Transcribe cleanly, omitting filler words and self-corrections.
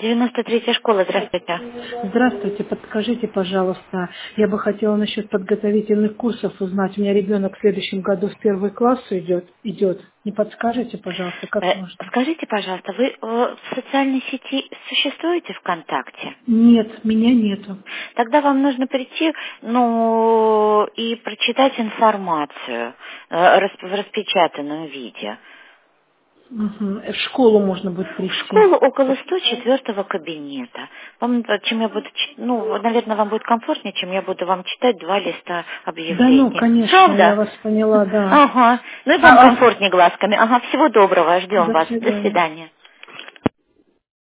93-я школа, здравствуйте. Здравствуйте, подскажите, пожалуйста, я бы хотела насчет подготовительных курсов узнать. У меня ребенок в следующем году в 1 класс идет. Не подскажете, пожалуйста, как можно? Скажите, пожалуйста, вы в социальной сети существуете ВКонтакте? Нет, меня нету. Тогда вам нужно прийти, и прочитать информацию в распечатанном виде. Угу. В школу можно будет В прийти. школу около 104-го кабинета. Чем я буду, наверное, вам будет комфортнее, чем я буду вам читать 2 листа Да, ну, объявлений. конечно, я Правда? вас поняла, да. Ага. Ну и вам комфортнее глазками. Ага, всего доброго. Ждем До вас. До свидания. свидания.